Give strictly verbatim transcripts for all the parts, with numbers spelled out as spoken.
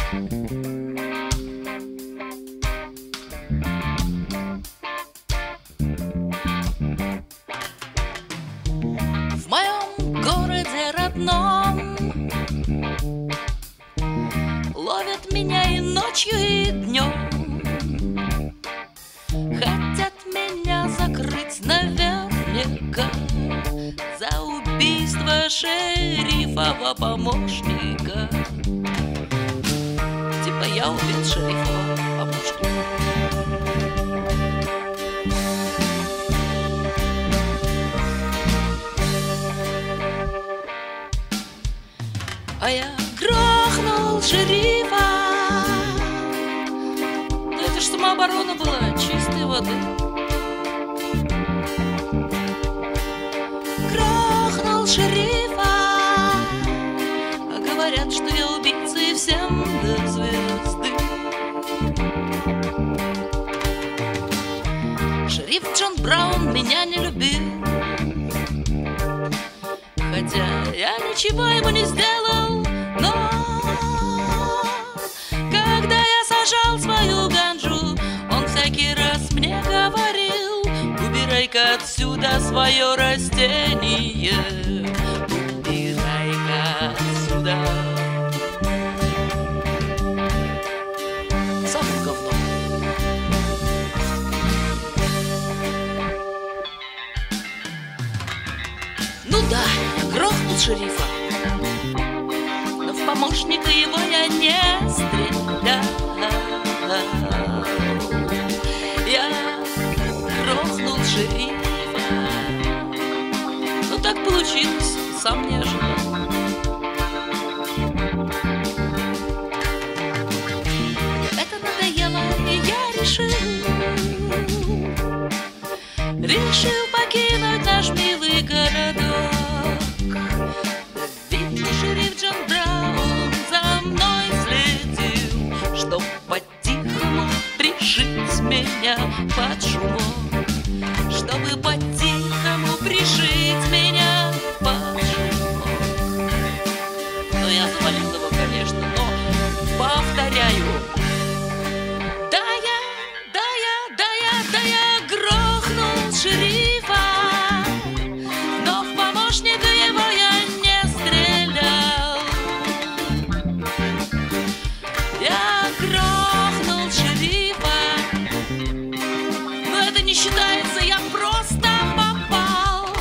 В моем городе родном ловят меня и ночью, и днем. Хотят меня закрыть наверняка за убийство шерифова помощника. Типа я убил шерифова помощника. А я грохнул шерифа. Да это ж самооборона была чистой воды. Грохнул шерифа. А говорят, что я убийца и всем до звезды. Шериф Джон Браун меня не любил, хотя я ничего ему не сделал. Но когда я сажал свою ганджу, он всякий раз мне говорил: убирай-ка отсюда свое растение, убирай-ка отсюда. Сам говно. Ну да, грохнул шерифа, но в помощника его я не стрелял. Я грохнул шерифа. Ну так получилось, сам не ожидал. Это надоело, и я решил Решил покинуть наш милый городок. Видно, шериф Джон Браун за мной следил, чтоб по-тихому пришить меня под шумок, чтобы по-тихому пришить меня под шумок. Но я завалил его, конечно, но повторяю: да я, да я, да я, да я грохнул шерифа, но в помощника его я не стрелял. Я грохнул шерифа, но это не считается, я просто попал.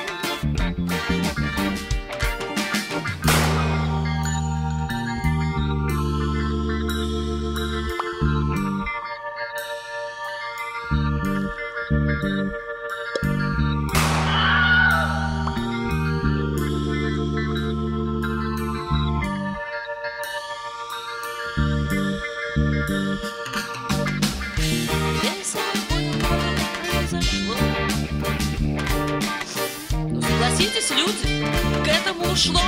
Ну, согласитесь, люди, к этому шло.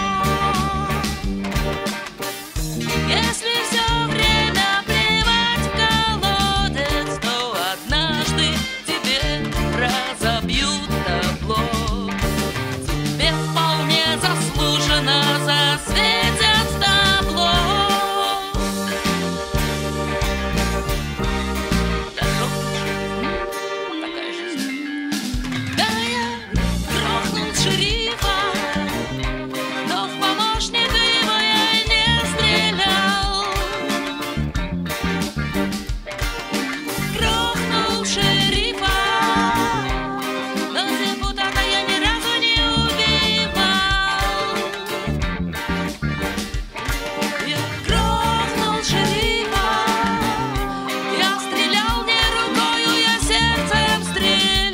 Если все время плевать в колодец, то однажды тебе разобьют табло. Тебе вполне заслуженно засветят табло. Шерифа, но в помощника его я не стрелял. Грохнул шерифа, но депутата я ни разу не убивал. Я грохнул шерифа, я стрелял не рукою, я сердцем стрелял.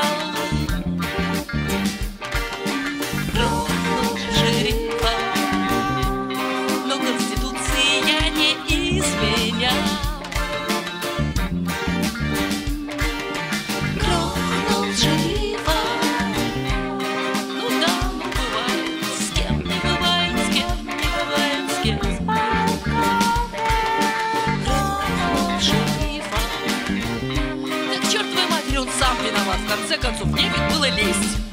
Шерифа, но Конституции я не изменял. Грохнул шерифа. Ну да, ну бывает, с кем не бывает, с кем не бывает, с кем. Грохнул шерифа. Так чертовой матери, он сам виноват. В конце концов, мне ведь было лезть.